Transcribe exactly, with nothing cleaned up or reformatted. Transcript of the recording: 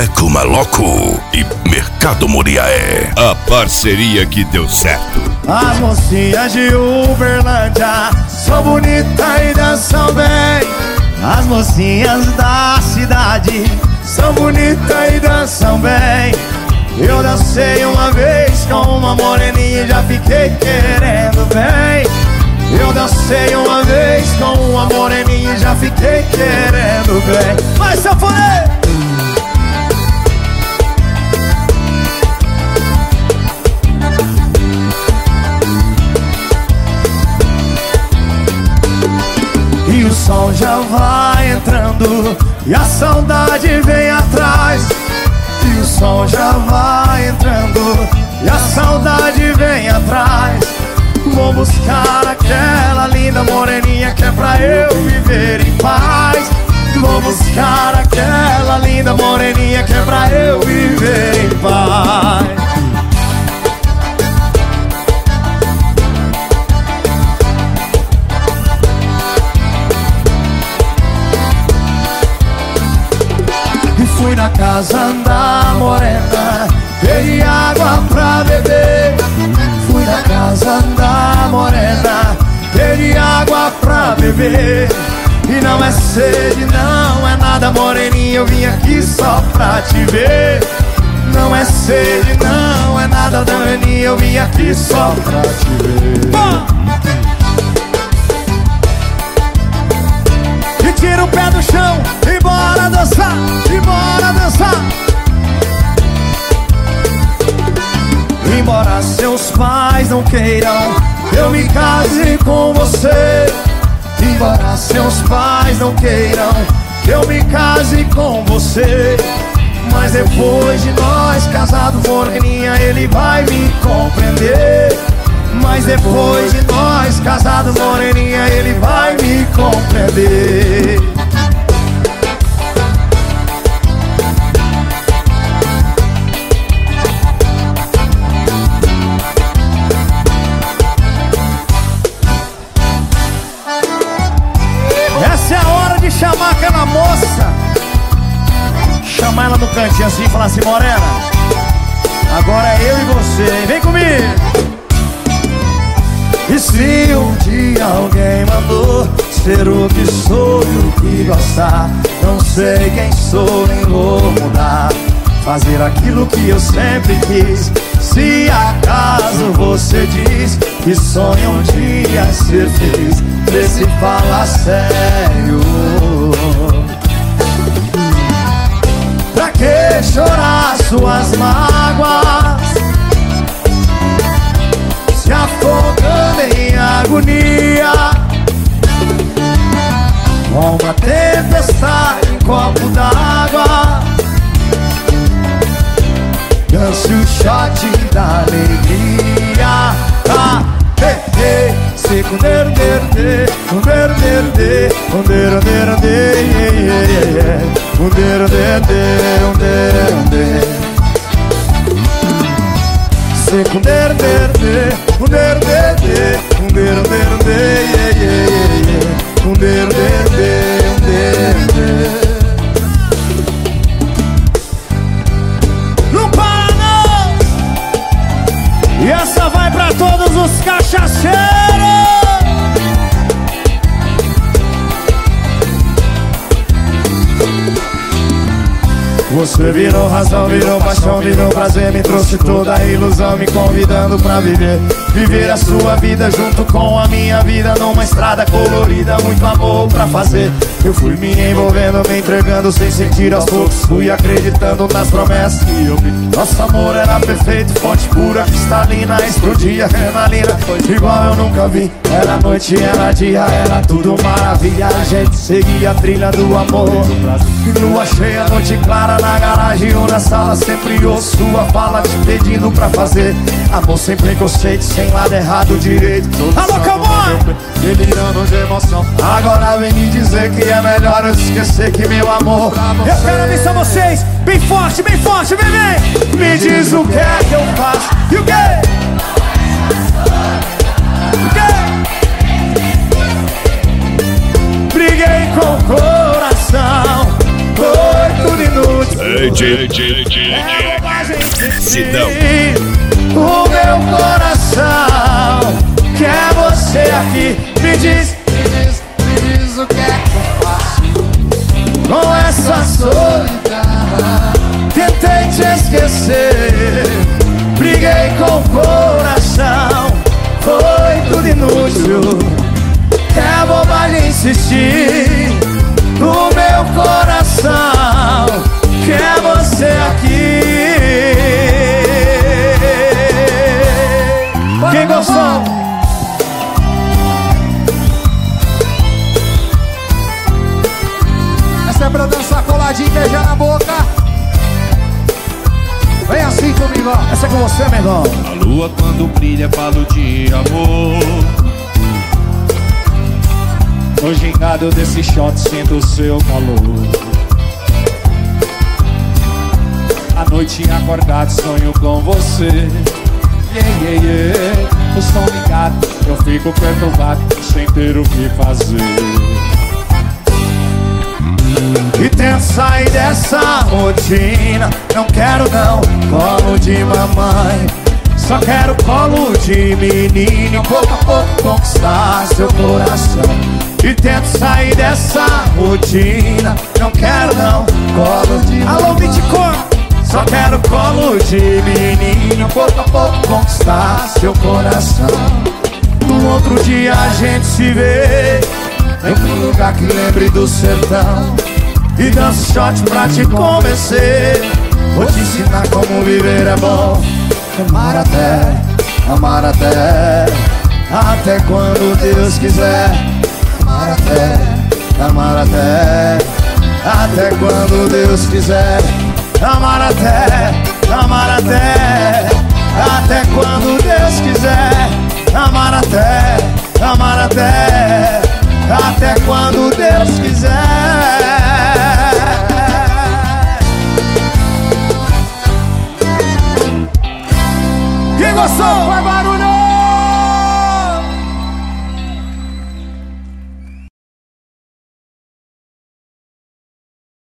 Boteco Maloco e Mercado Muriaé. A parceria que deu certo. As mocinhas de Uberlândia são bonitas e dançam bem. As mocinhas da cidade são bonitas e dançam bem. Eu dancei uma vez com uma moreninha e já fiquei querendo bem. Eu dancei uma vez com uma moreninha e já fiquei querendo bem. Vai, sanfoneiro! E o sol já vai entrando e a saudade vem atrás. E o sol já vai entrando e a saudade vem atrás. Vou buscar aquela linda moreninha que é pra eu viver em paz. Vou buscar aquela linda moreninha que é pra eu viver em paz. E fui na casa da morena, pedi água pra beber. Fui na casa da morena, pedi água pra beber. E não é sede, não é nada, moreninha, eu vim aqui só pra te ver. Não é sede, não é nada, moreninha, eu vim aqui só pra te ver. Bom! E tira o pé do chão e bora dançar, e bora dançar. Embora seus pais não queiram eu me case com você. Embora seus pais não queiram eu me case com você. Mas depois de nós casados, moreninha, ele vai me compreender. Mas depois de nós casados, moreninha, ele vai me compreender. Essa é a hora de chamar aquela moça, chamar ela no cantinho assim e falar assim: morena, agora é eu e você, vem comigo. E se um dia alguém mandou ser o que sou e o que gostar, não sei quem sou nem vou mudar, fazer aquilo que eu sempre quis. Se acaso você diz que sonha um dia ser feliz, vê se fala sério. Pra que chorar suas mágoas, se afogando em agonia, com uma tempestade em copo d'água? Dance o shot da alegria. Ah, hey, hey. Secundeiro, deiro, de, kundeiro, deiro, de, kundeiro, deiro, de, yeah, yeah, yeah. Kundeiro, deiro, de, kundeiro, de. Secundeiro, deiro, de, kundeiro, deiro, de, kundeiro, deiro, de, yeah, yeah, yeah. Kundeiro, deiro, de, kundeiro, de. E essa vai pra todos os cachaceiros. Você virou razão, virou paixão, virou prazer, me trouxe toda a ilusão, me convidando pra viver. Viver a sua vida junto com a minha vida, numa estrada colorida, muito amor pra fazer. Eu fui me envolvendo, me entregando sem sentir aos poucos, fui acreditando nas promessas que eu vi. Nosso amor era perfeito, fonte pura, cristalina, explodia adrenalina, igual eu nunca vi. Era noite, era dia, era tudo maravilha. A gente seguia a trilha do amor. E lua cheia, noite clara, na garagem ou na sala, sempre ouço sua fala te pedindo pra fazer amor sem preconceito, sem lado errado, direito. Alô, cowboy! Delirando de emoção. Agora vem me dizer que é melhor eu esquecer que meu amor. Eu quero avisar vocês, bem forte, bem forte, vem, vem! Me diz o que é que eu faço. E o quê? O quê? Briguei com o coração, oito minutos. D J, D J, Sidão. O meu coração quer você aqui. Me diz, me diz, me diz o que é que eu faço com essa solidão. Tentei te esquecer, briguei com o coração, foi tudo inútil. É bobagem insistir. O meu coração quer você aqui. Quem gostou? Essa é pra dançar coladinho e beijar na boca. Vem assim comigo, ó. Essa é com você, amigão. A lua quando brilha falo de amor. No gingado desse shot sinto o seu calor. À noite acordado sonho com você. Yeah, yeah, yeah. O som ligado, eu fico perturbado sem ter o que fazer. E tento sair dessa rotina. Não quero não colo de mamãe, só quero colo de menino. Pouco a pouco conquistar seu coração. E tento sair dessa rotina. Não quero não colo de mamãe. Alô, Bitcoin. Só quero colo de menino. Pouco a pouco conquistar seu coração. No outro dia a gente se vê em um lugar que lembre do sertão. E danço shot pra te convencer. Vou te ensinar como viver é bom. Amar até, amar até, até quando Deus quiser. Amar até, amar até, até quando Deus quiser. Amar até, amar até, até quando Deus quiser. Amar até, amar até, até quando Deus quiser. Quem gostou? Faz barulho!